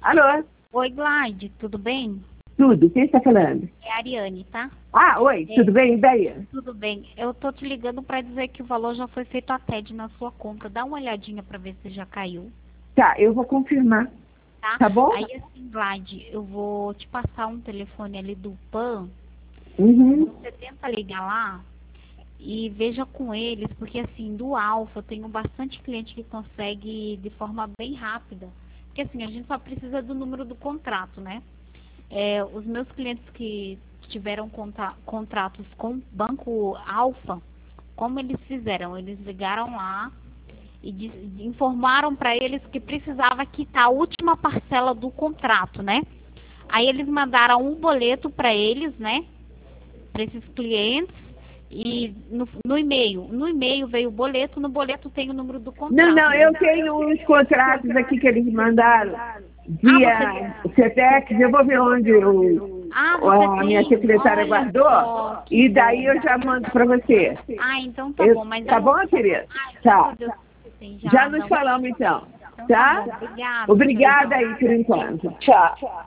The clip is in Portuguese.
Alô? Oi, Glide, tudo bem? Tudo, quem está falando? É a Ariane, tá? Ah, oi, tudo bem? E daí? Tudo bem. Eu tô te ligando para dizer que o valor já foi feito a TED na sua conta. Dá uma olhadinha para ver se já caiu, Tá, eu vou confirmar, tá? tá bom? Aí, assim, Glide, eu vou te passar um telefone ali do PAN. Uhum. Você tenta ligar lá e veja com eles, porque, assim, do Alfa eu tenho bastante cliente que consegue de forma bem rápida. Porque, assim, a gente só precisa do número do contrato, né? Os meus clientes que tiveram contratos com o Banco Alfa, como eles fizeram? Eles ligaram lá e informaram para eles que precisava quitar a última parcela do contrato, né? Aí eles mandaram um boleto para eles, né? Para esses clientes. E no e-mail. No e-mail veio o boleto, no boleto tem o número do Não, contrato. não, eu tenho uns contratos aqui que eles mandaram via Cetex, eu vou ver onde Você a minha tem? secretária Olha guardou, só, que e daí bom. eu já mando para você. Então tá bom, mas eu Tá não. bom, querida? Graças a Tá. Deus que você tem Já já. nos Não. falamos então, Então tá tá? bom, obrigada. Obrigada Tchau. aí por enquanto. Tchau.